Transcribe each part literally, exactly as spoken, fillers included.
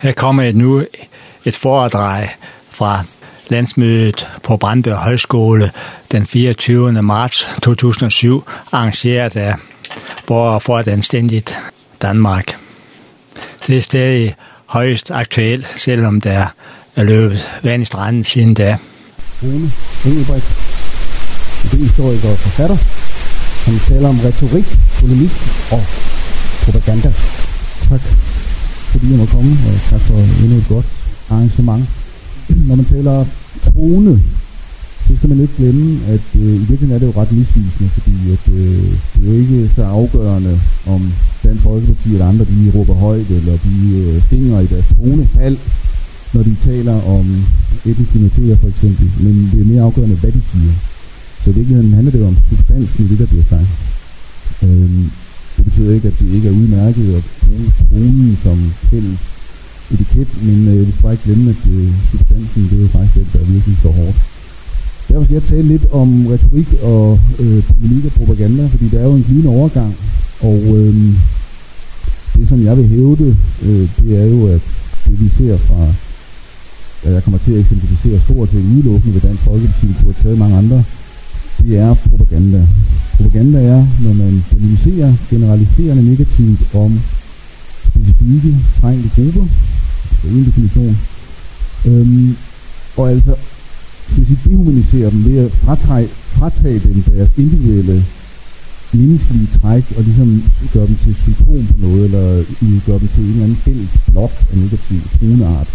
Her kommer et nu et foredrag fra landsmødet på Brandbjerg Højskole den fireogtyvende marts to tusind og syv, arrangeret af Borgere for et Anstændigt Danmark. Det er stadig højst aktuelt, selvom der er løbet vand i stranden siden da. Rune Engelbrecht, historiker og forfatter, som taler om retorik, polemik og propaganda. Tak fordi jeg må komme, og tak for endnu et godt arrangement. Når man taler tone, så skal man ikke glemme, at øh, i virkeligheden er det jo ret misvisende, fordi at, øh, det er jo ikke så afgørende, om Dansk Folkeparti eller andre, de råber højt, eller de øh, stinger i deres tonefald, når de taler om etniske minoriteter for eksempel, men det er mere afgørende, hvad de siger. Så i virkeligheden handler det jo om substansen i det, der bliver sagt. Øhm, det betyder ikke, at det ikke er udmærket at bruge tonen som fælles etiket, men øh, vi skal bare ikke glemme, at øh, substansen, det er jo faktisk det, der virkelig står hårdt. Derfor skal jeg tale lidt om retorik og øh, polemik og propaganda, fordi det er jo en glidende overgang, og øh, det som jeg vil hævde, øh, det er jo, at det vi ser fra, ja, jeg kommer til at eksemplificere stort set udelukkende ved Dansk Folkeparti, det kunne have taget mange andre, det er propaganda. Propaganda er, når man polemiserer generaliserende negativt om specifikke, trængte grupper, det er en definition, øhm, og altså hvis I dehumanisere dem ved at fratage, fratage dem deres individuelle menneskelige træk, og ligesom gøre dem til symptom på noget, eller gøre dem til en eller anden fælles blok af negativ toneart.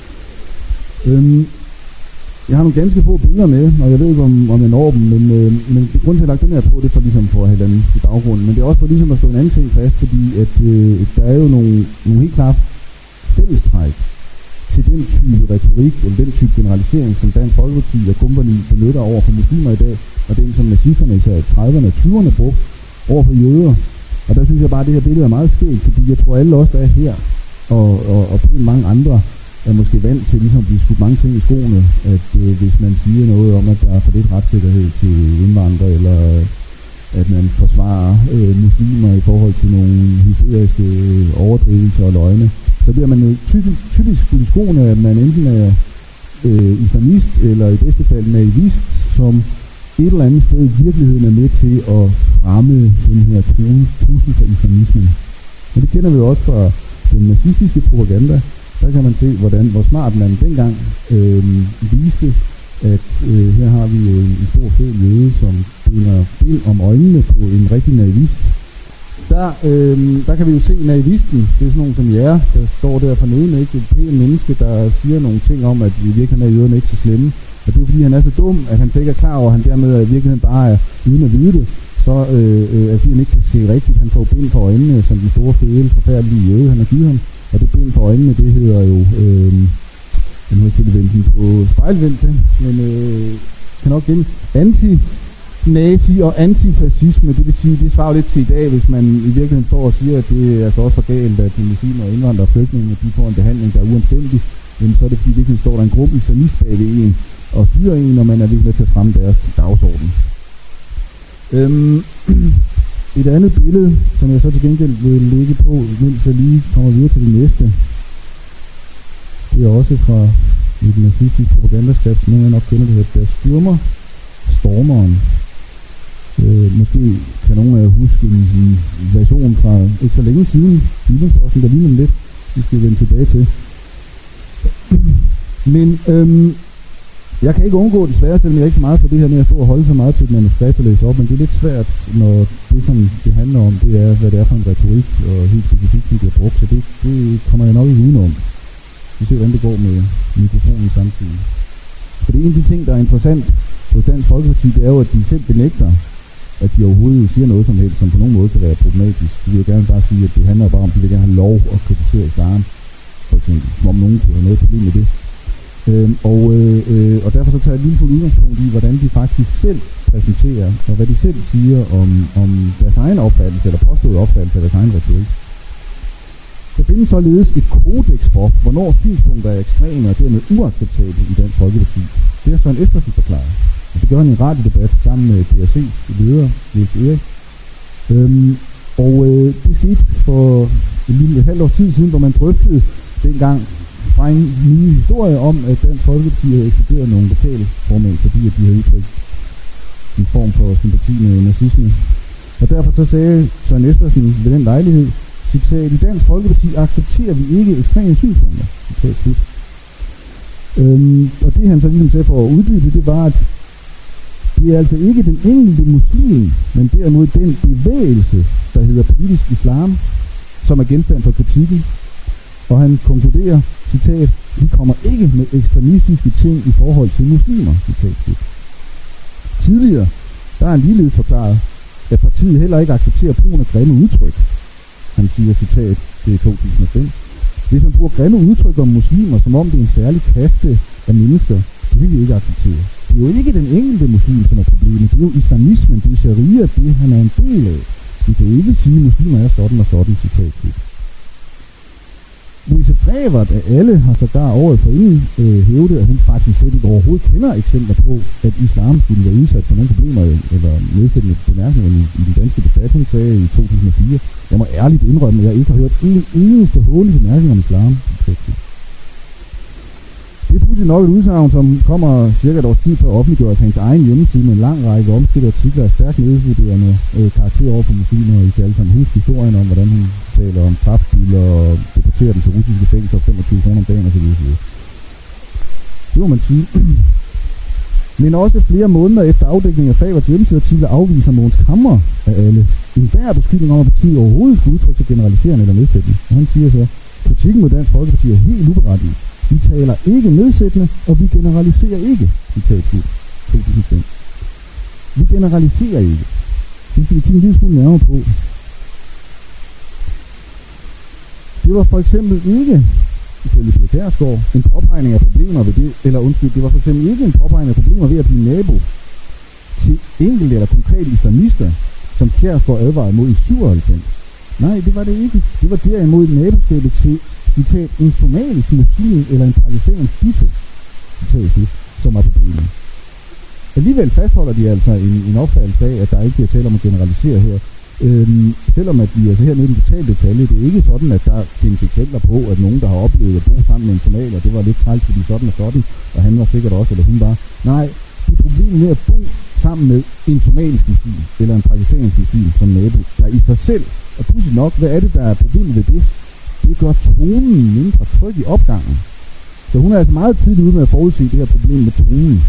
Øhm, jeg har nogle ganske få billeder med, og jeg ved ikke om, om jeg når dem, men, øh, men grunden til at jeg har lagt den her på, det er for ligesom for at have den i baggrunden, men det er også for ligesom at stå en anden ting fast, fordi at øh, der er jo nogle, nogle helt klart fællestræk til den type retorik, eller den type generalisering, som Dansk Folkeparti og company benytter over for muslimer i dag, og den som nazisterne især i trediverne og tyverne brugte over for jøder. Og der synes jeg bare, at det her billede er meget skægt, fordi jeg tror alle os, der er her, og, og, og pænt mange andre, er måske vant til ligesom at blive skudt mange ting i skoene, at øh, hvis man siger noget om, at der er for lidt retssikkerhed til indvandrere, eller at man forsvarer øh, muslimer i forhold til nogle hysteriske overdrivelser og løgne, så bliver man jo typisk, typisk skudt i skoene, at man enten er øh, islamist, eller i bedste fald naivist, som et eller andet sted i virkeligheden er med til at fremme den her trussel for islamismen. Og det kender vi jo også fra den nazistiske propaganda. Der kan man se, hvordan, hvor smart man dengang øh, viste, at øh, her har vi en, en stor fed jøde, som binder bind om øjnene på en rigtig naivist. Der, øh, der kan vi jo se naivisten, det er sådan nogen som jer, der står der for neden, ikke? Et pænt menneske, der siger nogle ting om, at i virkeligheden er jøderne ikke så slemme. Og det er fordi, han er så dum, at han ikke er klar over, at han dermed i virkeligheden bare er uden at vide det. Så øh, øh, at han ikke kan se rigtigt, han får bind på øjnene, som den store fede, forfærdelige jøde, han har givet ham. Og det bind på øjnene, det hedder jo, øh, den hedder tilvenden på spejlvendte, men øh, kan nok gemme anti nazi og antifascisme, det vil sige, det svarer lidt til i dag, hvis man i virkeligheden står og siger, at det er altså også for galt, at de muslimer og indvandrere og flygtninge, de får en behandling, der er uanstændig, men så er det fordi, virkelig står der en gruppe islamist bag ved en og styrer en, og man er virkelig med til at fremme deres dagsorden. Øhm, et andet billede, som jeg så til gengæld vil lægge på, mens jeg lige kommer videre til det næste, det er også fra et nazistisk propagandaskrift, nogen jeg nok kender, det hedder Der Stürmer, Stormeren. Øh, måske kan nogen af jer huske en, en version fra ikke så længe siden, Jyllandsposten, der ligner lidt, det skal vi vende tilbage til. Men øhm, jeg kan ikke undgå desværre, selvom jeg er ikke så meget for det her med at stå og holde så meget til et manuskript og læse op, men det er lidt svært, når det som det handler om, det er, hvad det er for en retorik, og helt specifikt, som bliver brugt, så det, det kommer jeg nok ikke udenom. Vi ser, hvordan det går med mikrofonen samtidig. For det er en af de ting, der er interessant hos Dansk Folkeparti, det er jo, at de selv benægter, at de overhovedet siger noget som helst, som på nogen måde kan være problematisk. De vil gerne bare sige, at det handler bare om, at de vil gerne have lov at kritisere islam, for eksempel, som om nogen kunne have noget problem med det. Øhm, og, øh, og derfor så tager jeg et lille fuld udgangspunkt i, hvordan de faktisk selv præsenterer, og hvad de selv siger om, om deres egen opfattelse, eller påstået opfattelse af deres egen retorik. Der findes således et kodex for, hvornår synspunkter er ekstreme og dermed uacceptable i Dansk Folkeparti. Det er så en efterforklaring. Og det gør han i en radiodebat sammen med D R C's leder, Niels Erik. Øhm, og øh, det skete for en lille halvt års tid siden, hvor man drøftede dengang fra en ny historie om, at Dansk Folkeparti havde ekskluderet nogle lokale formænd, fordi at de havde udtrykt en form for sympati med nazisme. Og derfor så sagde Søren Espersen ved den lejlighed, citat, i Dansk Folkeparti accepterer vi ikke ekstreme synspunkter. Citat slut. Øhm, og det han så ligesom sagde for at uddybe, det var, at det er altså ikke den enkelte muslim, men derimod den bevægelse, der hedder politisk islam, som er genstand for kritikken. Og han konkluderer, citat, vi kommer ikke med ekstremistiske ting i forhold til muslimer, citat slut. Tidligere, der er han ligeledes forklaret, at partiet heller ikke accepterer brugen af grimme udtryk. Han siger, citat, det er to tusind og fem. Hvis man bruger grimme udtryk om muslimer, som om det er en særlig kaste af mennesker, det vil vi ikke acceptere. Det er jo ikke den enkelte muslim, som er problemet. Det er jo islamismen, det er sharia, det han er en del af. Vi kan ikke sige, at muslimer er sådan og sådan, citat slut. Louise Frevert af alle har sågar året forinden øh, hævdet, at hun faktisk slet ikke overhovedet kender eksempler på, at islam skulle være udsat for nogle problemer eller nedsættende bemærkninger i, i den danske debat. Hun sagde i to tusind og fire, jeg må ærligt indrømme, at jeg ikke har hørt en eneste hånlig bemærkning om islam. Det er pludselig nok et udsagn, som kommer cirka et års tid før offentliggørelse af hans egen hjemmeside med en lang række omstridte artikler af stærkt nedvurderende øh, karakter over for muslimer, og I kan alle sammen huske historien om, hvordan hun taler om strafskyld og deporterer dem til russiske fængsler og femogtyve kroner om dagen osv. Det må man sige. Men også flere måneder efter afdækning af Faberts hjemmesideartikler afviser Mogens Kammer af alle en hver beskyldning om, at partiet overhovedet skulle udtrykke sig generaliserende eller nedsættende. Og han siger så, kritikken mod Dansk Folkeparti er helt uberettiget. Vi taler ikke nedsættende, og vi generaliserer ikke. Citat slut. to tusind og fem. Vi generaliserer ikke. Det skal vi kigge en lille smule nærmere på. Det var for eksempel ikke, ifølge Pia Kjærsgaard, en påpegning af problemer ved det, eller undskyld, det var for eksempel ikke en påpegning af problemer ved at blive nabo til enkelte eller konkrete islamister, som Kjærsgaard advarede mod i syvoghalvfems. Nej, det var det ikke. Det var derimod naboskabet til, citat, en somalisk muslim eller en pakistansk biffe, citat slut, som er problemet. Alligevel fastholder de altså en, en opfattelse af, at der ikke bliver tale om at generalisere her. Øhm, selvom at vi altså her nede i den totale detalje, det er ikke sådan, at der findes eksempler på, at nogen, der har oplevet at bo sammen med en somalier, det var lidt træls, fordi sådan og sådan, og han var sikkert også, eller hun var. Nej, det er problemet med at bo sammen med en somalisk muslim, eller en pakistansk muslim som nabo, der i sig selv, og pludselig nok, hvad er det, der er problemet ved det? Det gør tonen mindre tryg i opgangen. Så hun er altså meget tidligt ude med at forudse det her problem med tonen.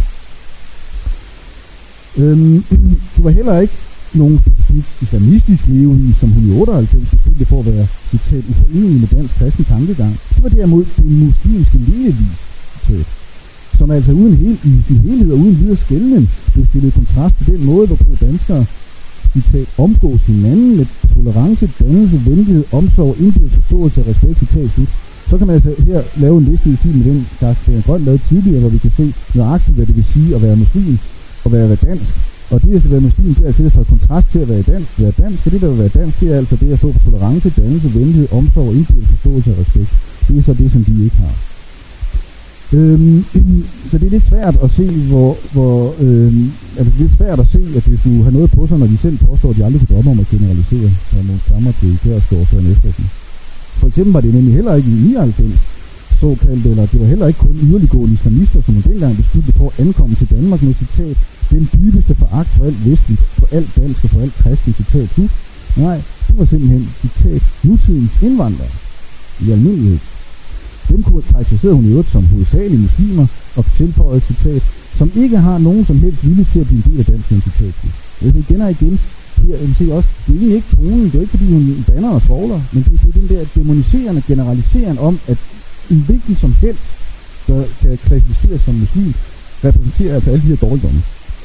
Øhm, det var heller ikke nogen specifik islamistisk levevis, som hun i otteoghalvfems beskyldte for at være, citat, uforenelig med dansk kristen tankegang. Det var derimod den muslimske levevis, citat, som altså uden hel, i sin helhed og uden videre skelnen blev stillet i kontrast til den måde, hvorpå danskere, citat, omgås hinanden med tolerance, dannelse, venlighed, omsorg, indbyrdes forståelse og respekt, citat slut. Så kan man altså her lave en liste i stil med den, der er grønt lavet tidligere, hvor vi kan se nøjagtigt, hvad det vil sige at være muslim og være dansk. Og det at være muslim, det er altså for kontrast til at være dansk. Være dansk, og det der vil være dansk, det er altså det at stå for tolerance, dannelse, venlighed, omsorg, og indbyrdes forståelse og respekt. Det er så det, som de ikke har. Øhm, så det er lidt svært at se, hvor, hvor øhm, altså det er lidt svært at se, at hvis du har noget på sig, når de selv påstår, at de aldrig kunne drømme om at generalisere, så er nogle stammer til Kjærsgaard og Søren Espersen. For eksempel var det nemlig heller ikke i nioghalvfems såkaldte, eller det var heller ikke kun yderliggående islamister, som man dengang besluttede på at ankomme til Danmark med, citat, den dybeste foragt for alt vestligt, for alt dansk og for alt kristen, citat slut. Nej, det var simpelthen, citat, nutidens indvandrere i almindelighed. Dem karakteriserede hun i øvrigt som hovedsagelige muslimer og tilføjede, citat, som ikke har nogen som helst vilje til at blive en del af dansk identitet. Jeg vil igen og igen her, jeg vil sige også, det er egentlig ikke tonen, det er ikke fordi hun banner og svogler, men det er den der demoniserende generaliserende om, at en hvilken som helst, der kan klassificeres som muslim, repræsenterer altså alle de her dårligdomme.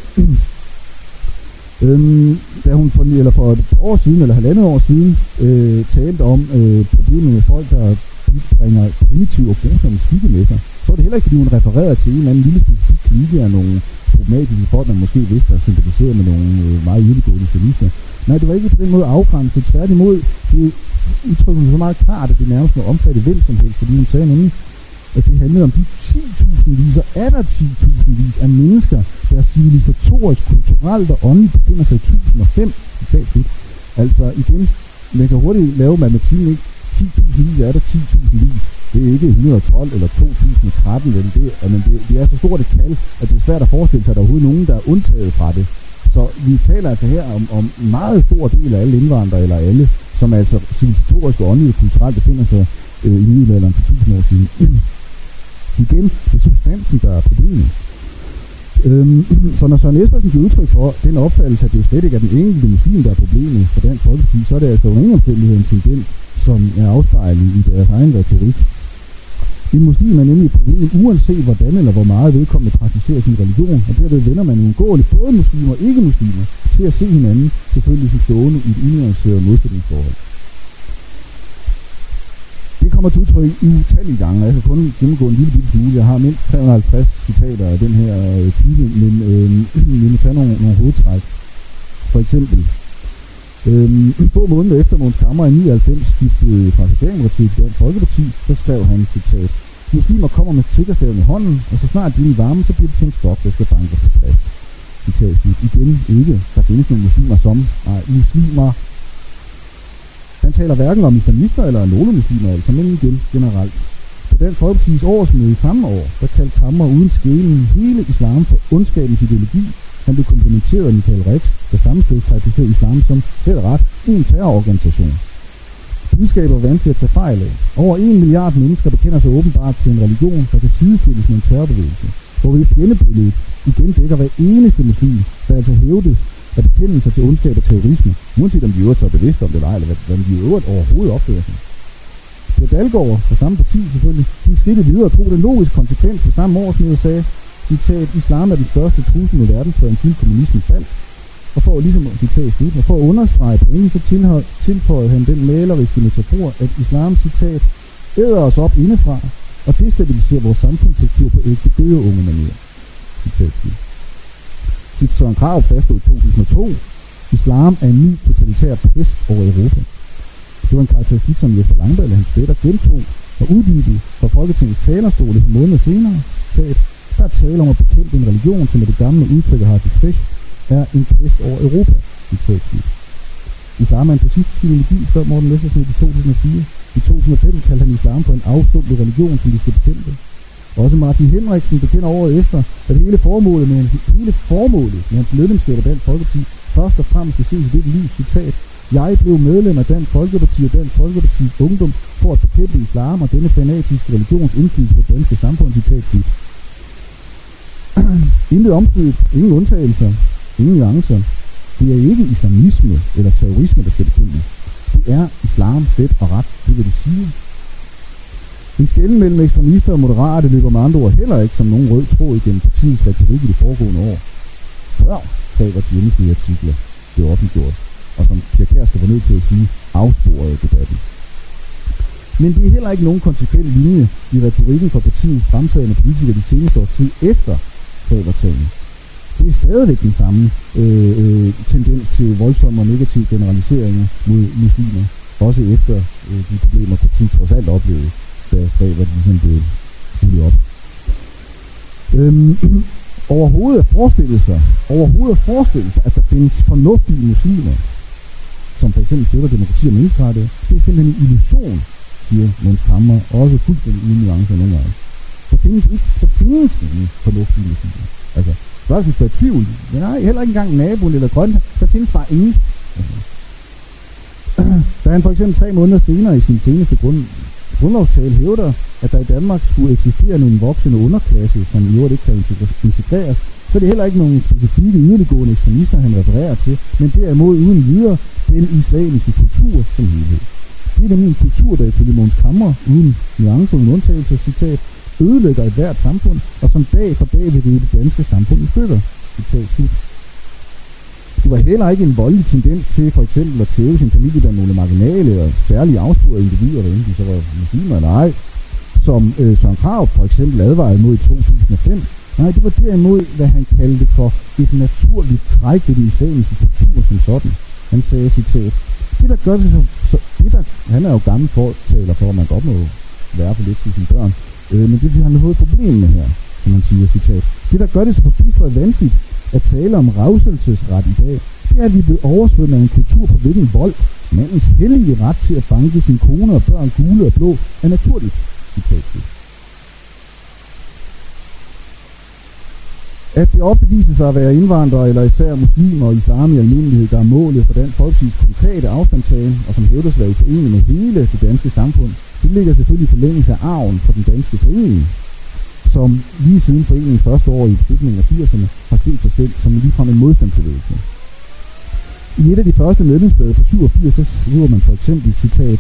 øhm, da hun for, eller for et år siden, eller halvandet år siden, øh, talte om øh, problemet med folk, der bringer primitive og grusomme skikke med sig, så er det heller ikke, fordi hun refererer til en eller anden lille specifik klike af nogle problematiske folk, man måske vidste at sympatisere med nogle øh, meget yderliggående islamister. Nej, det var ikke på den måde afgrænset. Tværtimod, det udtrykker hun så meget klart, at det nærmest må omfatte hvem som helst, fordi hun sagde nemlig, at det handlede om de ti tusind og atter ti tusind af mennesker, der civilisatorisk, kulturelt og åndeligt befinder sig i to tusind og fem. Altså igen, man kan hurtigt lave matematikken, ikke? ti tusind er der ti tusind. Det er ikke et hundrede og tolv eller to tusind og tretten, vel? Det, men det, det er så stort et tal, at det er svært at forestille sig, at der er overhovedet nogen, der er undtaget fra det. Så vi taler altså her om, om en meget stor del af alle indvandrere, eller alle, som altså civilisatorisk og åndeligt og kulturelt befinder sig øh, i middelalderen for tusind år siden. Igen, det er substansen, der er problemet. Øhm, så når Søren Espersen giver udtryk for den opfattelse, at det jo slet ikke er den enkelte muslim, der er problemet for Dansk Folkeparti, så er det altså ingen omstændighed en tendens, som er afspejlet i deres egen retorik. En muslim er nemlig et problem, uanset hvordan eller hvor meget vedkommende praktiserer sin religion, og derved vender man uundgåeligt både muslimer og ikke-muslimer til at se hinanden selvfølgelig som stående i et unuanceret modsætningsforhold. Det kommer til udtryk i utallige gange, jeg kan kun gennemgå en lille bitte smule. Jeg har mindst tre hundrede og halvtreds citater af den her øh, type, men øh, vi må tage nogle, nogle hovedtræk. For eksempel, øh, få måneder efter Mogens Camre i nioghalvfems skiftede fra Socialdemokratiet til Dansk Folkeparti, så skrev han citat: "Muslimer kommer med tiggerstaven i hånden, og så snart de er varme, så bliver det til en stok, der skal banke på plads." Citat slut. Igen ikke. Der findes nogle muslimer som, nej, muslimer. Han taler hverken om islamister eller nogle muslimer, altså, men igen generelt. På Dansk Folkepartis årsmøde i samme år, der kaldte Camre uden skælen hele islam for ondskabens ideologi. Han blev komplementeret af Michael Rix, der sammenstød karakteriserede islam som helt ret en terrororganisation. Budskabet er vanskeligt at tage fejl af. Over en milliard mennesker bekender sig åbenbart til en religion, der kan sidestilles med en terrorbevægelse, hvor vi i fjendebilledet igen dækker hver eneste muslim, der altså hævdes at bekende sig til ondskab og terrorisme, uanset om de øvrigt er bevidste om det eller ej, eller hvad de øvrigt overhovedet opfører sig. Per Dalgaard fra samme parti selvfølgelig gik skridtet videre og tog den logiske konsekvens på samme årsmøde sagde, citat: "Islam er den største trussel mod verdensfreden siden kommunismen faldt." Og for at ligesom citat slut, og for at understrege pointen, så tilføjede han den maleriske metafor, at islam, citat, æder os op indefra og destabiliserer vores samfundsstruktur på ægte gøgeunge manier. Citat slut. Sit Søren Krarup fastslog i to tusind og to, islam er en ny totalitær pest over Europa. Det var en karakteristik, som Jesper Langballe, hans fætter, gentog og uddybede fra Folketingets talerstol et par måneder senere. Citat: "Der er tale om at bekæmpe en religion, som med det gamle udtryk har til frisk, er en pest over Europa." Citat slut. Islam er en fascistisk ideologi, skrev Morten Messerschmidt i to tusind og fire. I to tusind og fem kaldte han islam for en afstumpet religion, som de skal bekæmpe. Også Martin Henriksen bekender året efter, at hele formålet med, hele formålet med hans medlemskab af Dansk Folkeparti først og fremmest skal ses i dette lys, citat: "Jeg blev medlem af Dansk Folkeparti og Dansk Folkepartis Ungdom for at bekæmpe islam og denne fanatiske religions indflydelse på det danske samfund." Citat slut. Intet omstødt, ingen undtagelser, ingen nuancer. Det er ikke islamisme eller terrorisme, der skal bekæmpes. Det er islam, fedt og ret, det vil det sige. En skelnen mellem ekstremister og moderate løber med andre ord heller ikke som nogen rød tråd igennem partiets retorik i de foregående år. Før Favers hjemmeside artikler blev offentliggjort, og som Pia Kjærsgaard var nødt til at sige, afsporede debatten. Men det er heller ikke nogen konsekvent linje i retorikken for partiets fremtrædende politikere de seneste år tid efter Faver-sagen. Det er stadigvæk den samme øh, øh, tendens til voldsomme og negative generaliseringer mod muslimer, også efter øh, de problemer, partiet trods alt oplevede, da Faver ligesom blev rullet op. Øhm, overhovedet at forestille sig, overhovedet at forestille sig, at der findes fornuftige muslimer, som for eksempel støtter demokrati og menneskerettigheder, det er simpelthen en illusion, siger Mogens Camre, også fuldstændig uden nuancer nogle gange. Der findes ikke, der findes ingen fornuftige muslimer. Altså, spørgsmålet for i tvivl, men nej, heller ikke engang naboen eller grønne, der findes bare ingen. Da han for eksempel tre måneder senere i sin seneste grund, grundlovstale hævder, at der i Danmark skulle eksistere en voksende underklasse, som i øvrigt ikke kan integreres, så er det heller ikke nogen specifikke yderliggående ekstremister, han refererer til, men derimod uden videre den islamiske kultur som helhed. Det er nemlig en kultur, der ifølge Mogens Camre, uden nuancer, uden undtagelse, citat, ødelægger et hvert samfund, og som dag for dag vil det danske samfund i stykker. Citat slut. Det var heller ikke en voldelig tendens til for eksempel at tæve sin familie blandt nogle marginale og særlige afsporede individer, hvad enten de så var muslimer eller ej, som øh, Søren Krarup for eksempel advarede mod i to tusind og fem. Nej, det var derimod, hvad han kaldte for et naturligt træk ved den islamiske kultur som sådan. Han sagde, citat, det der gør det så, så det der, han er jo gammel fortaler for, at man godt må være for lidt til sine børn, øh, men det vil han have et problem med her, som han siger, citat. Det der gør det så forbistret vanskeligt at tale om revselsesret i dag, det er, at vi er blevet oversvømmet af en kultur på hvilken vold, mandens hellige ret til at banke sin kone og børn gule og blå, er naturligt. At det ofte viser sig at være indvandrere, eller især muslimer og islam i almindelighed, der er målet for Dansk Folkepartis konkrete afstandtagen, og som hævder sig at være uforeneligt med hele det danske samfund, det ligger selvfølgelig i forlængelse af arven for den danske forening, som lige siden foreningens første år i slutningen af firserne har set sig selv som ligefrem en modstandsbevægelse. I et af de første medlemsblade fra syvogfirs, så skriver man for eksempel citat: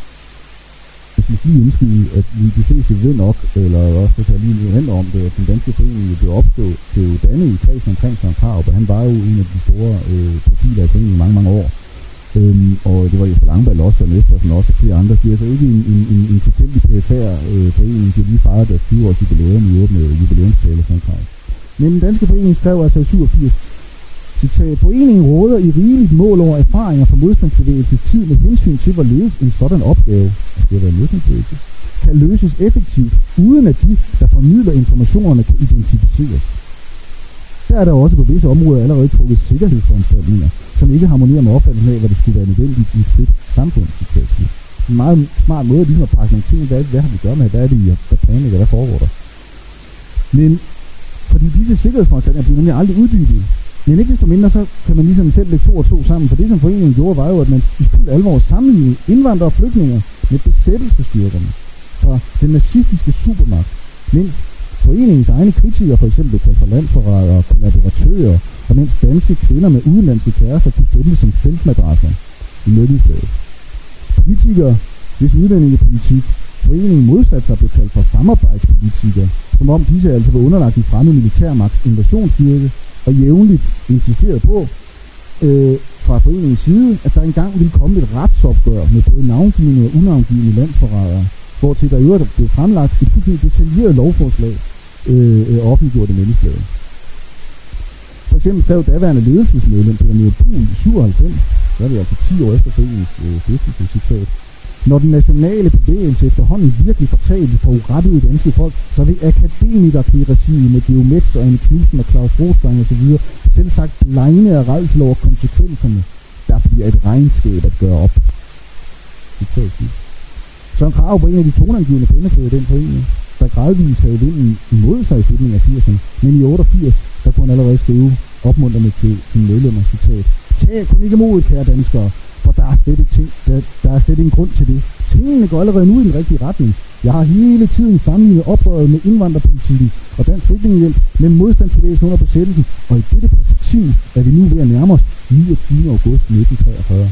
hvis vi lige indskyde, at vi de fleste ved nok, eller også hvis jeg lige handler om det, at den danske forening blev opstået, blev dannet i kredsen omkring Søren Krarup, og han var jo en af de store øh, profiler af foreningen i mange, mange år. Øhm, og det var Jesper Langballe også, og Nestorsen også, og flere andre. Det er altså ikke en, en, en, en tilfældig perifær øh, forening, de har lige fejret deres tyve års jubilæum i øvrigt med jubilæumstale og Søren Krarup. Men den danske forening skrev altså i syvogfirs, citat: foreningen råder i rigeligt mål over erfaringer fra modstandsbevægelsens tid med hensyn til, hvorledes en sådan opgave, at det at være modstandsbevægelse, kan løses effektivt, uden at de, der formidler informationerne, kan identificeres. Der er der også på visse områder allerede trukket sikkerhedsforanstaltninger, som ikke harmonerer med opfattelsen af, hvad det skulle være nødvendigt i et frit samfund. En meget smart måde ligesom at pakke nogle ting, hvad, hvad har vi gør med, hvad er det, der planlægger, hvad foregår der. Men fordi disse sikkerhedsforanstaltninger bliver nemlig aldrig uddybet, men ikke desto mindre, så kan man ligesom selv lægge to og to sammen, for det som foreningen gjorde, var jo, at man i fuld alvor sammenlignede indvandrere og flygtninge med besættelsesstyrkerne fra den nazistiske supermagt, mens foreningens egne kritikere for eksempel kaldte for landsforrædere og kollaboratører, og mens danske kvinder med udenlandske kærester kunne stemme som feltmadrasser i medlemsbladet. Politikere, hvis udlændingepolitik foreningen modsat sig blev kaldt for samarbejdspolitikere, som om disse altså var underlagt i fremmede militærmagts invasionsstyrke, og jævnligt insisteret på øh, fra foreningens side, at der engang ville komme et retsopgør med både navngivende og unavngivende landsforrædere, hvor til der i øvrigt blev fremlagt et fuldstændig detaljeret lovforslag øh, øh, offentliggjort i medlemsbladet. For eksempel skrev daværende ledelsesmedlem Peter Nyrup Buhl i syvoghalvfems, der er det altså ti år efter foreningens øh, stiftelse, citat: når den nationale bevægelse efterhånden virkelig fortalte for urettede danske folk, så vil akademikerkleresiet med Geomets og Anne Knudsen og Claus Rostein og så videre selv sagt blegne af rædsel over konsekvenserne. Der bliver et regnskab at gøre op. Søren Krarup var en af de toneangivende fændeføde i den forening, der gradvist havde vinden imod sig i slutningen af firserne, men i otteogfirs, der kunne han allerede skrive opmuntrende til sine medlemmer, citat: tag kun ikke modet, kære danskere, for der er slet ikke ting, der, der er slet ingen grund til det. Tingene går allerede nu i den rigtige retning. Jeg har hele tiden sammenlignet oprøret med indvandrerpolitikken og dansk flygtningehjælp med modstandsbevægelsen under besættelsen, og i dette perspektiv er vi nu ved at nærme os niogtyvende august nitten treogfyrre.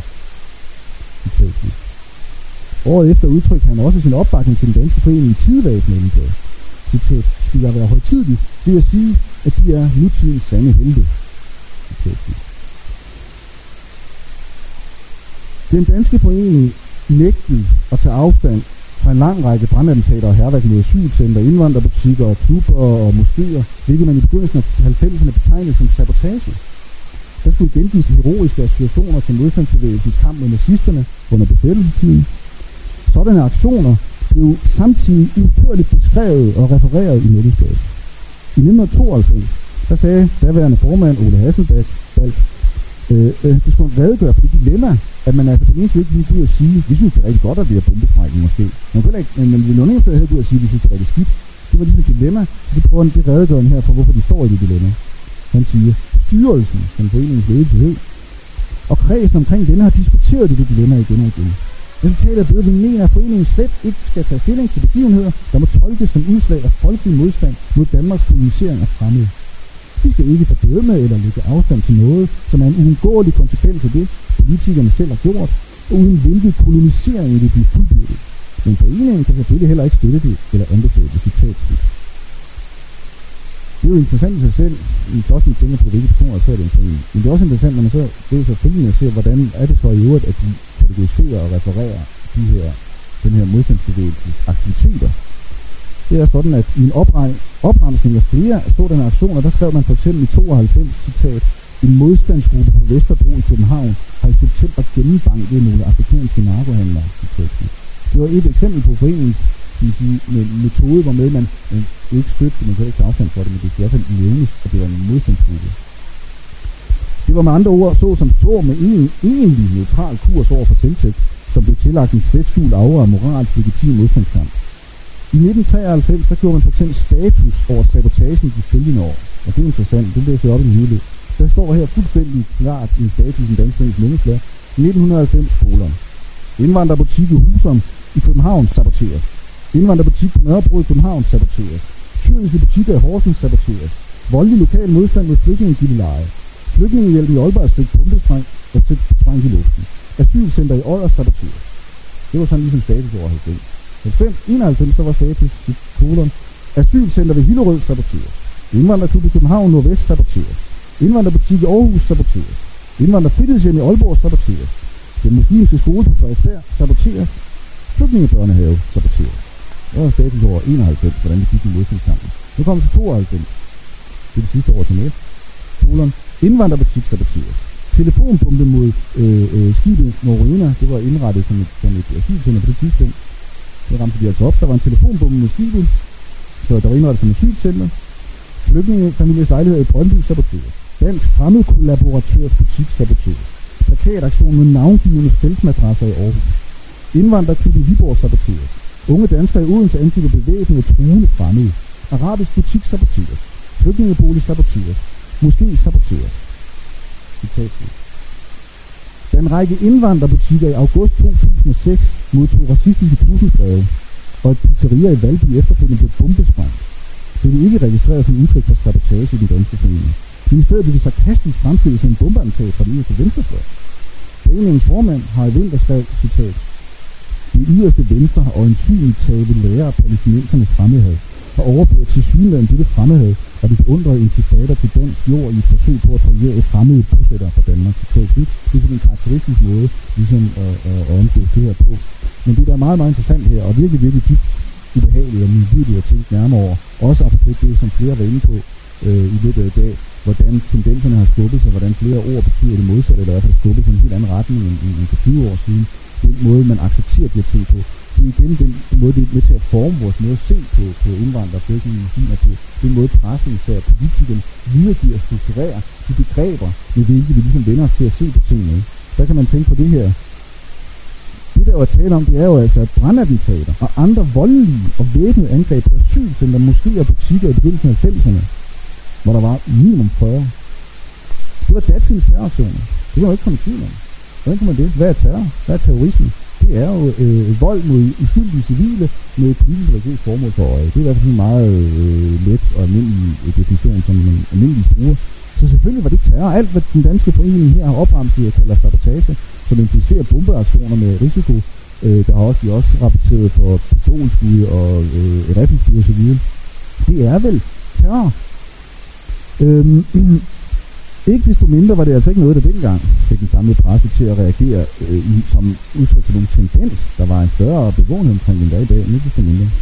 Året efter udtrykte han også sin opbakning til den danske forening i Tidvægsmedlemsbladet. Citat: skulle jeg være højtidelig, vil jeg sige, at de er nutidens sande helte. Den danske forening nægtede at tage afstand fra en lang række brandattentater og hærværk mod asylcenter, indvandrerbutikker og klubber og moskéer, hvilket man i begyndelsen af halvfemserne betegnede som sabotage. Der skulle gengives heroiske associationer til modstandsbevægelsens kamp med nazisterne under besættelsestiden. Sådanne aktioner blev samtidig udførligt beskrevet og refereret i medlemsbladet. I nitten tooghalvfems, der sagde daværende formand Ole Hasselbalch, øh, øh, det skulle redegøre for det dilemma, at man altså på den ene side ikke ville gå ud og sige, vi synes det er rigtig godt, at det er bombesprækken måske. Man kunne ikke, men vi nogle steder havde gå ud og sige, vi synes det er rigtig skidt. Det var ligesom et dilemma, og det prøver han det redegørende her for, hvorfor de står i det dilemma. Han siger, styrelsen, som foreningens ledelse hed, og kredsen omkring denne har diskuteret det, det dilemma igen og igen. Resultatet er blevet, at vi mener, at foreningen slet ikke skal tage stilling til begivenheder, der må tolkes som udslag af folkelig modstand mod Danmarks kolonisering af fremmede. Vi skal ikke fordømme eller lægge afstand til noget, som er en uundgåelig konsekvens af det, politikerne selv har gjort, og uden hvilket koloniseringen vil blive fuldbyrdet. Men foreningen kan selvfølgelig heller ikke støtte det eller anbefale det, citat. Det er jo interessant i sig selv, i også man tænker på, hvilke personer der sidder i den forening. Men det er også interessant, når man så det er selvfølgelig at se, hvordan er det så i øvrigt, at de kategoriserer og refererer de her, den her modstandsbevægelses aktiviteter. Det er sådan, at i en opremsning af flere sådanne aktioner, der skrev man for eksempel i tooghalvfems, citat: en modstandsgruppe på Vesterbro i København har i september gennembanket nogle afrikanske narkohandlere. Det var et eksempel på foreningens metode, hvormed man, man ikke støtte, man kan ikke tage afstand for det, men det skal i hvert fald nævnes, at det var en modstandsgruppe. Det var med andre ord så som så med en egentlig neutral kurs over for tilsæt, som blev tillagt en slet skjult aura af moralsk legitim modstandskamp. I nitten treoghalvfems, der gjorde man for eksempel status over sabotagen de følgende år. Og det er interessant, det læser jeg op i det hele. Der står her fuldstændig klart i status i den danske menneskelærer. nitten halvfems kolon. Indvandrerbutik i Husum i København saboteres. Indvandrerbutik på Nørrebro i København saboteres. Syriske butikker i Horsens saboteres. Voldelig lokal modstand mod flygtningegildeleje. Flygtningehjælpen i Aalborg fik bombespræng og fik sprængt i luften. Asylcenter i Odder saboteres. Det var sådan ligesom status over halvfems. halvfems, enoghalvfems, der var status i kolon. Asylcenter ved Hillerød saboteres. Indvandrerklub i København Nordvest saboteres. Indvandrerbutik i Aarhus saboteres. Indvandrerfritidshjem i Aalborg saboteres. Den muslimske skole på Frederiksberg saboteres. Flygtningebørnehave saboteres. Det var status over enoghalvfems, hvordan det gik i modstandskampen. Nu kommer til tooghalvfems. Det er det sidste år til næste. Kolon. Indvandrerbutik saboteres. Telefonbombe mod øh, øh, skibet Norrøna. Det var indrettet som et, som et asylcenter på det tidspunkt. Det ramte de altså op. Der var en telefonbombe mod skibet, så der var indrettet som et asylcenter. Flygtningefamilies lejlighed i Brøndby saboteres. Dansk fremmedkollaboratørs butik saboteres. Plakataktion med navngivende feltmadrasser i Aarhus. Indvandrerklub i Viborg saboteres. Unge danskere i Odense angriber bevæbnede truende fremmede. Arabisk butik saboteres. Flygtningebolig saboteres. Måske saboteres. Da en række indvandrerbutikker i august to tusind og seks modtog racistiske trusselsbreve, og et pizzeria i Valby efterfølgende blev bombesprængt, blev det ikke registreret som udtryk for sabotage i den danske forening. Men i stedet blev det sarkastisk fremstillet som en bombeanslag fra den yderste venstrefløj. Foreningens formand har i vinter skrevet, citat, det yderste venstre har øjensynligt taget lære af palæstinensernes fremmedhed, og overført til synligheden dette fremmedhed og det undrede intifader til dansk jord i et forsøg på at forjære fremmede bosættere fra Danmark. Citat slut. Det er sådan en karakteristisk måde ligesom at, at, at omgå det her på. Men det der er meget, meget interessant her, og virkelig, virkelig dybt ubehageligt, og midlertidigt at tænke nærmere over, også apropos det, som flere var inde på øh, i løbet af i dag, hvordan tendenserne har skubbet sig, hvordan flere ord betyder det modsatte, eller i hvert fald skubbet sig en helt anden retning end, end for tyve år siden. Den måde, man accepterer de her ting på. Det er igen den måde, det er med til at forme vores måde at se på, på indvandrere, flygtninge, muslimer på. Den måde, pressen, især politikerne, videregiver og strukturerer de begreber, med hvilke vi ligesom vender os til at se på tingene. Der kan man tænke på det her. Det der er at tale om, det er jo altså brandattentater og andre voldelige og væbnede angreb på asylcenter, måske og butikker i begyndelsen af halvfemserne, hvor der var minimum fyrre. Det var datidens terroraktioner. Det kan man ikke komme i tvivl om. Hvordan kan man det? Hvad er terror? Hvad er terrorisme? Det er jo øh, vold mod uskyldige civile med politisk og religiøst formål for øje. Det er i hvert fald en meget øh, let og almindelig øh, definition, som man almindelig bruger. Så selvfølgelig var det terror. Alt, hvad den danske forening her har opremset og kalder sabotage, som implicerer bombeaktioner med risiko. Øh, der har også, de også rapporteret for pistolskud og øh, riffelskud og så videre. Det er vel terror. Øhm, Ikke desto mindre var det altså ikke noget, der dengang fik den samlede presse til at reagere øh, i, som udtryk for nogle tendens. Der var en større bevågenhed omkring den der i dag, men ikke desto mindre.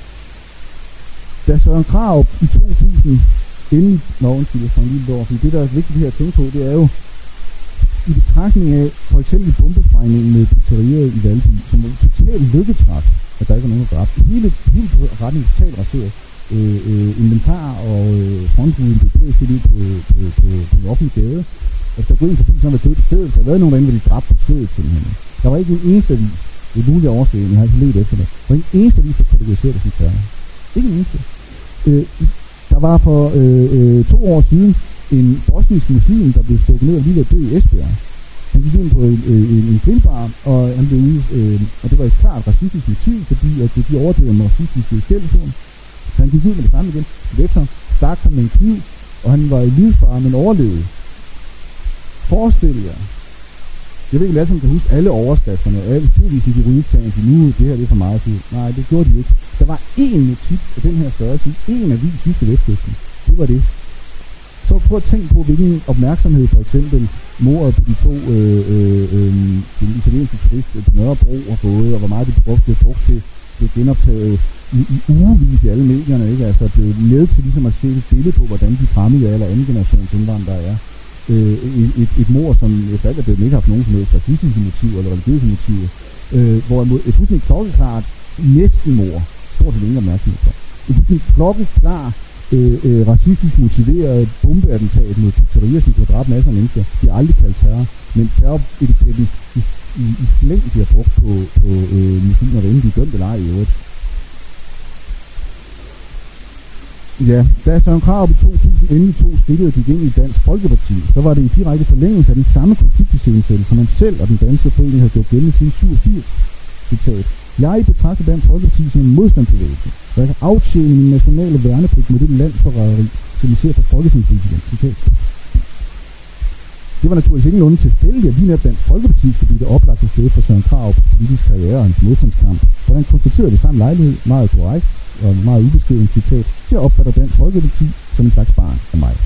Da Søren Krarup i to tusind inden, nå undskyld, for en lille år, fordi det der er vigtigt her at tænke på, det er jo i betragtning af for eksempel bombesprængningen med pizzerier i Valby, som var totalt lykketræf, at der ikke var nogen, der dræbte. Hele, hele retningen totalt raseret. Øh, øh, inventar og øh, frontruden blev blæst ud på, på, på, på den offentlige gade. Efter at gå ind forbi, så var det dødt stedet. Der har været nogen derinde, hvor de dræbte på stedet simpelthen. Der var ikke en eneste avis. Det er muligt at overse, jeg har altså let efter det. Der var ikke en eneste avis, der kategoriserede det som terror. Ikke en eneste. Øh, der var for øh, øh, to år siden en bosnisk muslim, der blev stukket ned og lige ved at dø i Esbjerg. Han gik ind på en, en, en grillbar, og han blev ude, øh, og det var et klart racistisk motiv, fordi at de overdrev med racistiske skældsord. Så han gik ud med det samme igen. Vetter stak ham med en kniv, og han var i livsfare, men overlevede. Forestil jer. Jeg ved ikke, at man kan huske alle overskrifterne, og alle tidligere de ryddesagen, de nu, det her det er for meget at sige. Nej, det gjorde de ikke. Der var én notits af den her størrelse, én avis sidste vestkysten. Det var det. Så prøv at tænke på, hvilken opmærksomhed for eksempel mordet på de to øh, øh, øh, den italienske turist på Nørrebro har fået, og hvor meget det brugte, det brugt til blev genoptaget i, i ugevis i alle medierne, ikke? Altså blev med til ligesom at se et billede på, hvordan de fremmede eller anden generations indvandrere er. Øh, et, et, et mord, som efter alt er blevet ikke haft nogen som helst racistiske motiver eller religiøse motiver, øh, hvor et fuldstændig klokkeklart næsten mord, stort set ingen opmærksomhed for. Et fuldstændig klokkeklar øh, øh, racistisk motiveret bombeattentat mod pizzerier, som kunne dræbe masser af mennesker. De har aldrig kaldt terror, men terroretiketten i, i, i flæng, de har brugt på, på øh, muslimer, hvad enten de er dømt eller ej i øvrigt. Ja, da Søren Krarup i to tusind endelig tog skridtet og gik ind i Dansk Folkeparti, så var det i direkte forlængelse af den samme konfliktiscenesættelse, som han selv og den danske forening havde gjort gældende siden syvogfirs. Citat. Jeg betragter Dansk Folkeparti som en modstandsbevægelse, og jeg kan aftjene min nationale værnepligt mod det landsforræderi, som vi ser fra folketingspolitikerne. Citat. Det var naturligvis ikke nogen tilfældigt, at lige netop Dansk Folkeparti skulle blive det oplagte sted for Søren Krarups politiske karriere og hans modstandskamp, for han konstaterede det samme lejlighed meget korrekt og meget ubeskeden citat. Jeg opfatter Dansk Folkeparti som en slags barn af mig.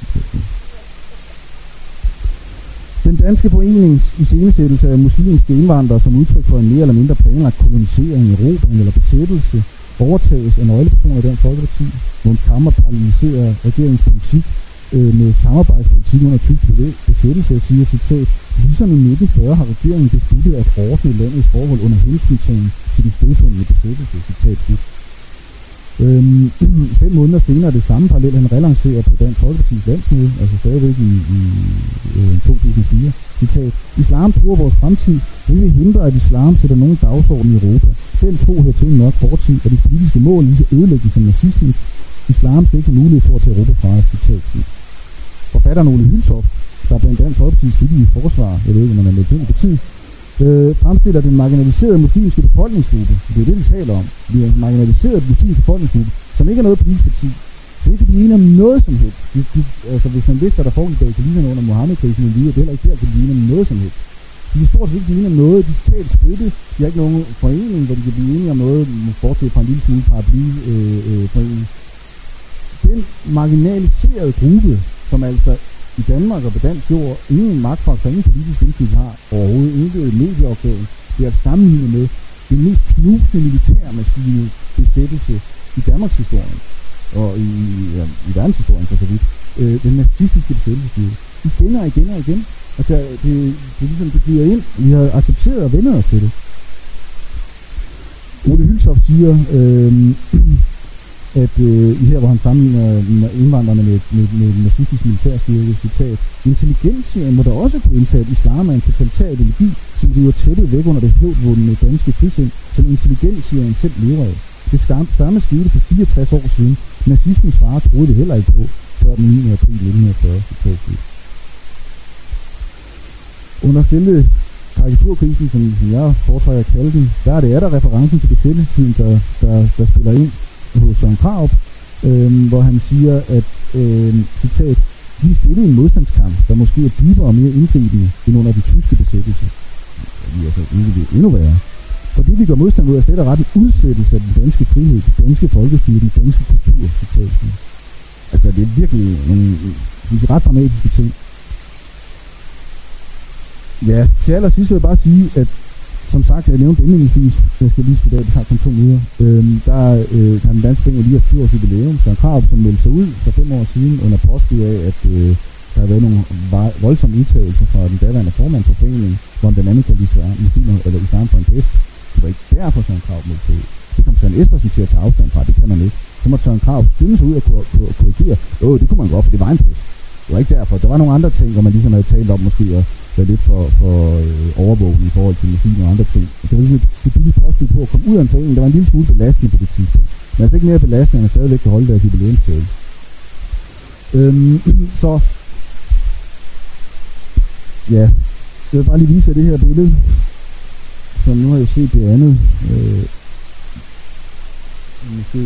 Den danske forenings iscenesættelse af muslimske indvandrere som udtryk for en mere eller mindre planlagt kolonisering, erobring eller besættelse overtages af nøglepersoner i Dansk Folkeparti, hvor en kammer paralleliserer regeringspolitik øh, med samarbejdspolitik under tysk besættelse og siger citat, ligesom i nitten fyrre har regeringen besluttet at ordne landets forhold under hensyntagen til den stedfundne besættelse, citat slut. Øhm, fem måneder senere er det samme parallel, han relancerer på Dansk Folkepartis landsmøde, altså stadigvæk i, i øh, to tusind og fire. Citat. Islam truer vores fremtid. Vi vil hindre, at islam sætter nogen dagsorden i Europa. Den tro hører til en mørk fortid, og de politiske mål lige så ødelæggende som nazismen. Islam skal ikke have mulighed for at tage Europa fra os. Citat. Forfatteren Ole Hyltoft, der er blandt Dansk Folkepartis flittige forsvar, jeg ved ikke, om man er lidt ind på tid, Øh, fremstiller den marginaliserede muslimske befolkningsgruppe, det er det, vi taler om, vi er en marginaliseret muslimsk befolkningsgruppe, som ikke er noget politisk parti, så ikke kan blive enige om noget som helst. De, de, altså, hvis man vidste, at der foregik bag Kalina under Mohammed-krisen, men det er heller ikke der, kan blive enige om noget som helst. De kan stort set ikke blive enige om noget, de er totalt splittet, de har ikke nogen forening, hvor de kan blive enige om noget, bortset fra en lille smule paraply-forening. Øh, øh, den marginaliserede gruppe, som altså i Danmark og på dansk jord ingen magtfaktor, ingen politisk indflydelse har, overhovedet intet medieorgan, det er sammenlignet med den mest knusende militærmaskine besættelse i Danmarks historie, og i, ja, i verdenshistorien for så vidt, øh, den nazistiske besættelsesstyrke. Igen og igen og igen. Altså, det, det er ligesom, det bliver ind. Vi har accepteret og vendt os til det. Ole Hyltoft siger, øh, at øh, her hvor han sammenligner indvandrerne med, med, med nazistisk militærstyrke, citat, intelligensien må da også kunne indtage, at islam er en totalitær ideologi, som river tæppet væk under det hævdvundne danske frisind, som intelligensien selv lever af. Det samme skete for fireogtres år siden. Nazismens far troede det heller ikke på, før den niende april nitten fyrre, citat. Under selve karikaturkrisen, som jeg foretrækker at kalde den, der er det er der referencen til besættelsestiden, der, der, der spiller ind hos Søren Krarup, øh, hvor han siger, at øh, citat, vi er stillet i en modstandskamp, der måske er dybere og mere indgribende end under den tyske besættelse. Vi er altså egentlig endnu værre. For det vi gør modstand mod er slet og ret en udsættelse af den danske frihed, den danske folkestyre, den danske kultur, citat. Altså det er virkelig nogle, nogle ret dramatiske ting. Ja, til allersidst vil jeg bare sige, at som sagt, jeg nævnte indledningsvis, jeg skal lige sige, det tager kun to minutter, øhm, der øh, har den danske forening lige haft tyve års jubilæum, Søren Krarup, som meldte sig ud for fem år siden under påskud af, at øh, der har været nogle voldsomme udtalelser fra den daværende formand for foreningen, hvor han blandt andet kaldte islam, muslimer, eller islam for en pest. Det var ikke derfor, Søren Krarup meldte sig ud. Det kom Søren Espersen til at tage afstand fra, det kan man ikke. Så måtte Søren Krarup skynde sig ud og korrigere, åh, det kunne man godt, for det var en pest. Det var ikke derfor. Der var nogle andre ting, hvor man ligesom havde talt om måske at være lidt for, for øh, overvågning i forhold til muslimer og andre ting. Og det var ligesom et billigt påskud på at komme ud af en forening. Der var en lille smule belastende på det tidspunkt. Men altså ikke mere belastende, end at stadigvæk kan holde deres jubilæumstale. Øhm, så, ja, jeg vil bare lige vise jer det her billede, som nu har jeg set det andet. Øh, lad mig se.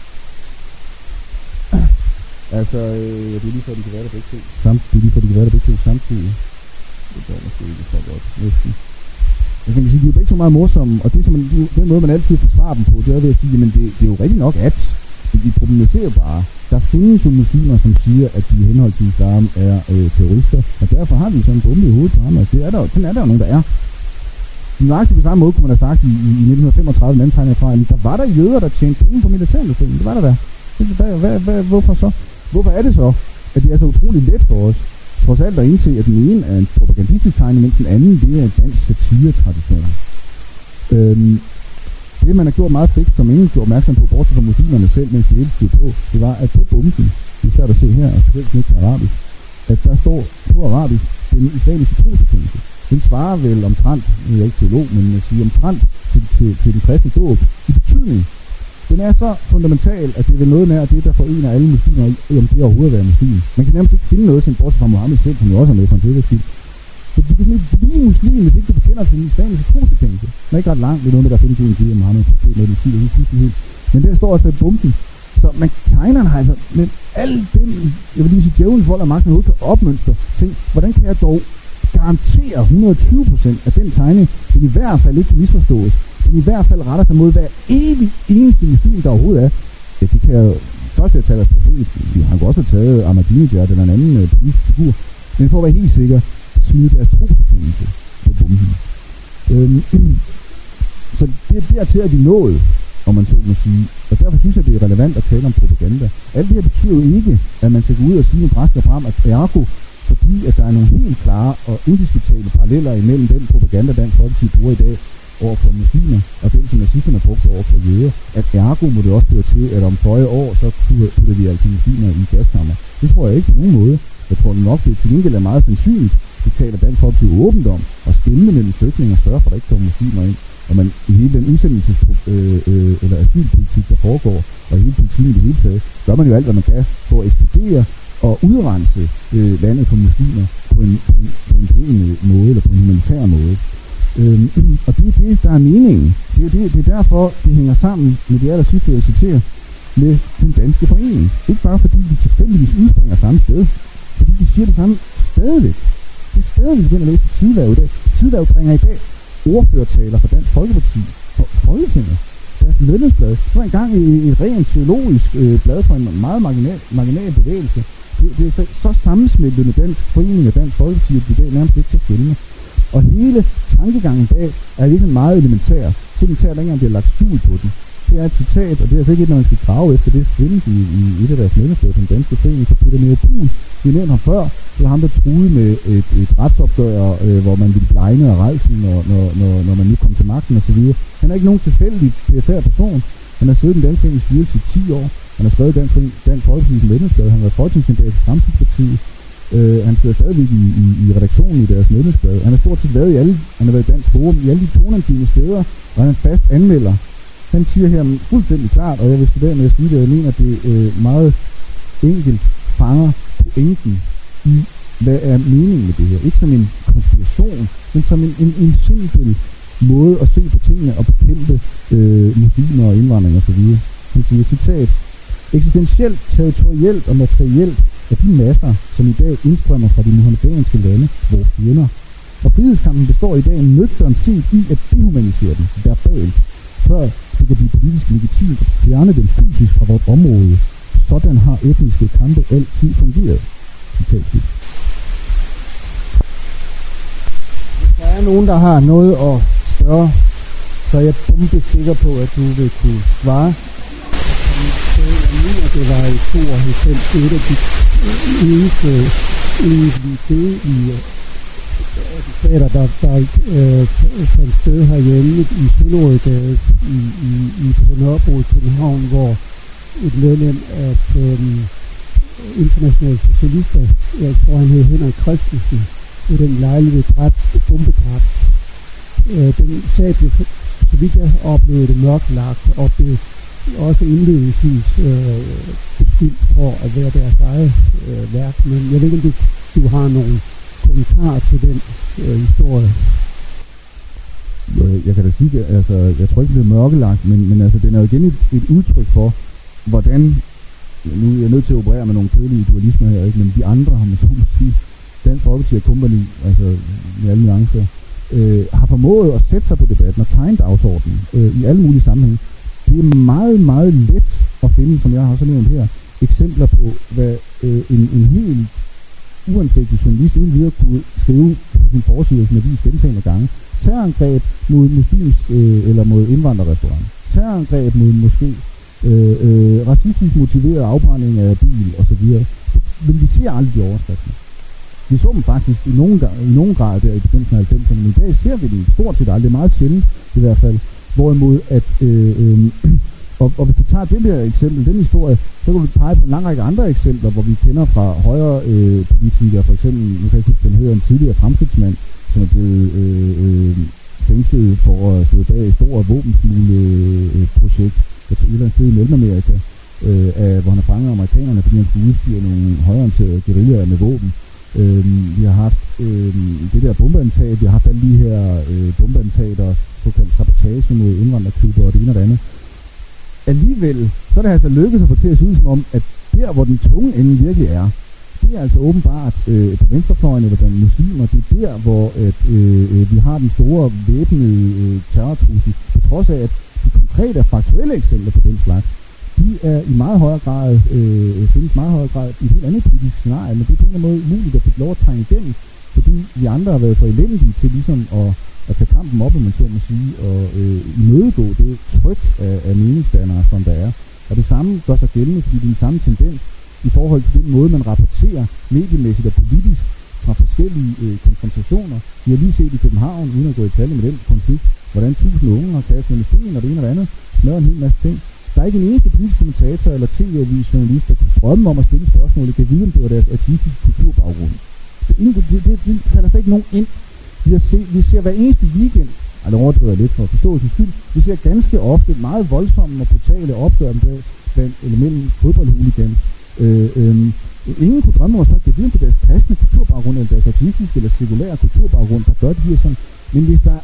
Altså, øh, det er lige for, at de kan være der begge to. Samt, det er lige for, at de kan være der begge to samtidig. Det går måske ikke så godt, næsten. Altså, man kan sige, de er jo begge så meget morsomme, og det er som man, den måde, man altid forsvarer dem på, det er ved at sige, men det, det er jo rigtig nok, at de problematiserer bare. Der findes jo muslimer, som siger, at de i henhold til islam er øh, terrorister, og derfor har vi sådan en bombe i hovedet på ham, og det er der, sådan er der jo nogen, der er. Nøjagtigt på samme måde kunne man have sagt i, i nitten femogtredive, man tegner fra, at der var der jøder, der tjente penge på militærindustrien. Det var der der. Hvad, hvad, hvad, hvorfor så? Hvorfor er det så, at det er så utroligt let for os, trods alt at indse, at den ene er en propagandistisk tegning, mens den anden, det er en dansk satire-tradition. Øhm, det man har gjort meget fix, som ingen gjorde opmærksom på, bortset fra muslimerne selv, mens de elskede på, det var, at på bomben, det er svært at se her, og specielt ikke til arabisk, at der står på arabisk, den islamiske trosbekendelse. Den svarer vel omtrent, jeg er ikke teolog, men jeg siger omtrent til, til, til den kristne dåb i betydning. Den er så fundamental, at det er vel noget nær det, der forener alle muslimer i, om det overhovedet at være muslim. Man kan nærmest ikke finde noget, som bortset fra Mohammed selv, som jo også er med for en sikkerhedsskyld. Så du kan simpelthen blive muslim, hvis ikke du bekender til den islamiske trosbekendelse. Den er ikke ret langt, det er noget med, der findes en side af Mohammed, profet, noget den siger, det helt. Men den står altså i bomben. Så man tegner har altså med al den, jeg vil lige sige, djævelens vold og magt, man overhovedet kan opmønstre til, hvordan kan jeg dog garantere hundrede og tyve procent af den tegning, den i hvert fald ikke kan misforstås, den i hvert fald retter sig mod hver evig eneste muslim, der overhovedet er. Ja, det kan jeg først have taget af profet, han kan også have taget Ahmadinejad eller en anden øh, politisk figur, men for at være helt sikker, smide deres trosbekendelse på bomben. Øhm, så det er dertil, at de nåede, om man så må sige. Og derfor synes jeg, det er relevant at tale om propaganda. Alt det her betyder jo ikke, at man skal gå ud og sige en bræsk og frem, at ergo, fordi at der er nogle helt klare og indiskutable paralleller imellem den propaganda, Dansk Folkeparti bruger i dag over for muslimer, og den, som nazisterne brugte over for jøder, at ergo må det også føre til, at om fyrre år, så putter vi altså muslimer i gaskammer. Det tror jeg ikke på nogen måde. Jeg tror nok, det til gengæld er meget sandsynligt. Det taler Dansk Folkeparti åbent om, og skille mellem flygtninge og sørge for, at der ikke kommer muslimer ind. Og man i hele den udsendelses- øh, øh, eller asylpolitik, der foregår, og hele politikken i det hele taget, gør man jo alt, hvad man kan for at ekskludere og udrense øh, landet for muslimer på en, på en, på en pæn måde, eller på en humanitær måde. Øhm, og det er det, der er meningen. Det er, det, det er derfor, det hænger sammen med det aller sidste, jeg citerer, med den danske forening. Ikke bare fordi de tilfældigvis udspringer samme sted, fordi de siger det samme stadigvæk. Det er stadigvæk begyndt at læse Tidehverv i dag. Tidehverv bringer i dag ordførertaler for Dansk Folkeparti for Folketinget. Deres medlemsblad. Det var engang et, et rent teologisk øh, blad for en meget marginal, marginal bevægelse. Det, det er så, så sammensmeltet med Dansk Forening og Dansk Folkeparti, at det i dag nærmest ikke kan skille. Og hele tankegangen bag er ligesom meget elementær. Så elementær, der ikke engang bliver lagt skjul på den. Det er et citat, og det er altså ikke et, når man skal grave efter. Det findes i, i et af deres medlemsblad fra den danske forening. Så Peter Neopol, vi nævnte ham før, det var ham, der truede med et, et retsopgør, øh, hvor man ville blegne og rejse, når, når, når, når man nu kom til magten osv. Han er ikke nogen tilfældig P F R-person. Han har siddet i den danske forenings styrelse i ti år. Han har skrevet Dansk, Dansk Folkepartis medlemsblad. Han har været folketingskandidat til Fremskridtspartiet. Uh, han sidder stadigvæk i, i, i redaktionen i deres medlemsblad. Han har stort set været i alle, han har været i Dansk Forum i alle de toneangivende steder, og han er en fast anmelder. Han siger her fuldstændig klart, og jeg vil studere med at sige det, jeg mener, at det øh, meget enkelt fanger pointen i, hvad er meningen med det her. Ikke som en konspiration, men som en, en, en simpel måde at se på tingene og bekæmpe øh, muslimer og indvandring osv. Han siger, citat, eksistentielt, territorielt og materielt er de masser, som i dag indstrømmer fra de muhammedanske lande, vores fjender. Og frihedskampen består i dag nøgternt set i at dehumanisere dem verbalt, før det kan blive politisk legitimt at fjerne dem fysisk fra vores område. Sådan har etniske kampe altid fungeret. Citat. Hvis der er nogen, der har noget at spørge, så er jeg bombe sikker på, at du vil kunne svare. Jeg mener, det var i tooghalvfems et af de eneste egentlige det i advokater, der, der øh, fandt sted herhjemme i Søllerødgade i, i, i på Nørrebro i København, hvor et medlem af øh, internationale socialister, jeg tror han hed Henrik Christensen, ved den lejlighed dræbt, bombedræbt. Øh, den sag blev, så vidt jeg oplevede det, mørklagt og blev også indledningsvis øh, beskyldt for at være deres eget øh, værk, men jeg ved ikke, om du, du har nogle kommentarer til den øh, historie. Jeg, jeg kan da sige, altså, jeg tror ikke, det bliver mørkelagt, men, men altså, den er jo igen et, et udtryk for, hvordan, nu er jeg nødt til at operere med nogle kedelige dualismer her, ikke? Men de andre har man så må sige, Dansk Folkeparti og Company, altså med alle nuancer, øh, har formået at sætte sig på debatten og tegne dagsordenen øh, i alle mulige sammenhænge. Det er meget, meget let at finde, som jeg har også nævnt her, eksempler på, hvad øh, en, en helt uanfægtet journalist uden videre kunne skrive på sin forside, som er vist gentagende gange. Terrorangreb mod muslimsk øh, eller mod indvandrerrestaurant. Terrorangreb mod måske øh, øh, racistisk motiveret afbrænding af bil osv. Men vi ser aldrig de overskrifter. Vi så dem faktisk i nogen, i nogen grad der i begyndelsen af halvfemserne, men i dag ser vi dem stort set aldrig, meget sjældent i hvert fald. Hvorimod at, øh, øh, og, og hvis du tager det der eksempel, den historie, så kan du pege på en lang række andre eksempler, hvor vi kender fra højre øh, politikere, for eksempel, nu kan jeg huske, den hedder en tidligere fremskridtsmand, som er blevet øh, øh, fængslet for at stå bag et stort våbensmule-projekt et eller andet sted i Mellemamerika, øh, af, hvor han har fanget amerikanerne, fordi han skulle udstyre nogle højreorienterede guerillaer med våben. Øh, vi har haft øh, det der bombeantaget, vi har haft alle de her øh, bombeantater, såkaldt sabotage mod indvandrerklubber og det ene og det andet. Alligevel, så er det altså lykkedes at få til at se ud som om, at der, hvor den tunge ende virkelig er, det er altså åbenbart øh, på venstrefløjen eller blandt muslimer. Det er der, hvor at, øh, vi har den store væbnede øh, terrortrussel, på trods af, at de konkrete faktuelle eksempler på den slags, de er i meget højere grad, øh, findes meget højere grad i et helt andet politisk scenarie, men det er på en eller anden måde umuligt at få lov at trænge igennem, fordi de andre har været for elendige til ligesom at, at tage kampen op, om man så må sige, og øh, imødegå det tryk af, af meningsdannere, som der er. Og det samme gør sig gældende, fordi det er den samme tendens i forhold til den måde, man rapporterer mediemæssigt og politisk fra forskellige øh, konfrontationer. Vi har lige set i København, uden at gå i detalje med den konflikt, hvordan tusind unge har kastet med sten og det ene og det andet, smadret en hel masse ting. Der er ikke en eneste politisk kommentator eller tv-avis-journalist, der kunne drømme om at stille spørgsmål, kan vide, om det var deres artistiske kulturbaggrund. Det, det, det, det, det falder slet ikke nogen ind. Vi, har set, vi ser hver eneste weekend, altså overdriver lidt for forståelsens skyld, vi ser ganske ofte meget voldsomme og brutale opgør blandt eller mellem fodboldhuligans. Øh, øh, ingen kunne drømme om at sige, at det er deres kristne kulturbaggrund, eller deres artistiske eller sekulære kulturbaggrund, der gør det her sådan. Men hvis der er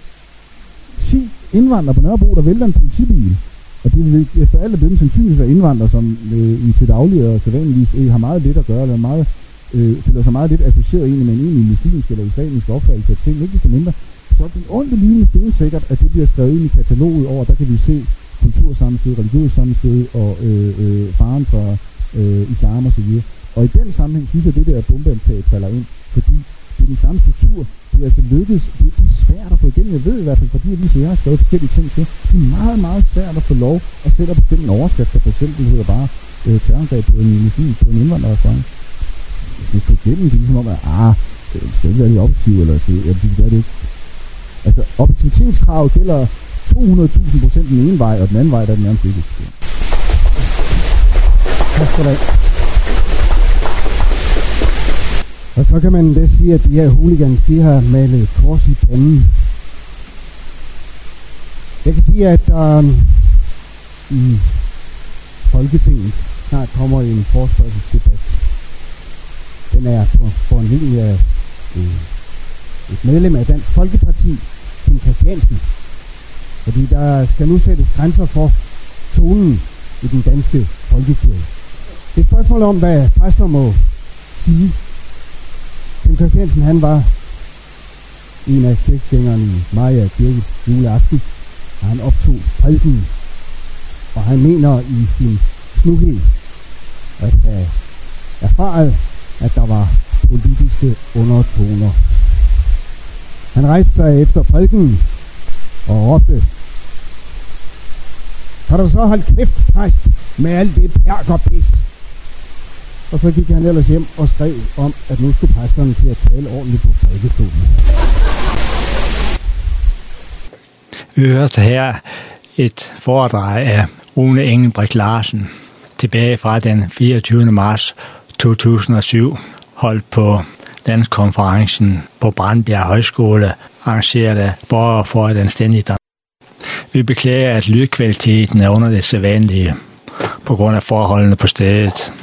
ti indvandrere på Nørrebro, der vælter en politibil, og det vil efter alle dem sandsynligvis være indvandrere, som øh, i til daglig og sædvanligvis øh, har meget lidt at gøre, eller meget, øh, føler sig meget lidt associeret egentlig med en egentlig muslimsk eller islamisk opfattelse af ting, ikke så mindre. Så det er ondt lige med sikkert, at det bliver skrevet ind i kataloget over, der kan vi se kultursammenstød, religiøs sammenstød og øh, øh, faren for øh, islam og så videre. Og i den sammenhæng synes jeg, at det der bombeantaget falder ind, fordi det er den samme struktur. Det er altså lykkedes. Det er svært at få igennem. Jeg ved i hvert fald, fordi jeg lige så jeg har skrevet forskellige ting til. Det er meget, meget svært at få lov at sætte op bestemme en overskrift, der for eksempel hedder bare øh, terrorangreb på en muslim, på en indvandrerrestaurant. Hvis det skal igennem, det er ligesom om, at ah, det skal ikke være lidt objektiv, eller det, ja, det er det ikke. Altså, objektivitetskravet gælder to hundrede tusind procent den ene vej, og den anden vej, der er den nærmest ikke. Tak skal du have. Og så kan man da sige, at de her hooligans, de har malet kors i panden. Jeg kan sige, at der uh, i Folketinget snart kommer en forespørgselsdebat. Den er på, på en linje af uh, et medlem af Dansk Folkeparti, Kim Christiansen. Fordi der skal nu sættes grænser for tonen i den danske folkekirke. Det er et spørgsmål om, hvad præster må sige. Kim Christiansen, han var en af kirkegængerne i Maria Kirke juleaften, og han optog prædiken, og han mener i sin snughed at have erfaret, at der var politiske undertoner. Han rejste sig efter prædiken og råbte: "Kan du så holde kæft, præst, med alt det pærk og pis?" Og så gik han ellers hjem og skrev om, at nu skulle præsterne til at tale ordentligt på prædikestolen. Vi hørte her et foredrag af Rune Engelbrekt Larsen tilbage fra den fireogtyvende marts to tusind og syv, holdt på landskonferencen på Brandbjerg Højskole, arrangeret af Borgere for et Anstændigt Danmark. Vi beklager, at lydkvaliteten er under det sædvanlige på grund af forholdene på stedet.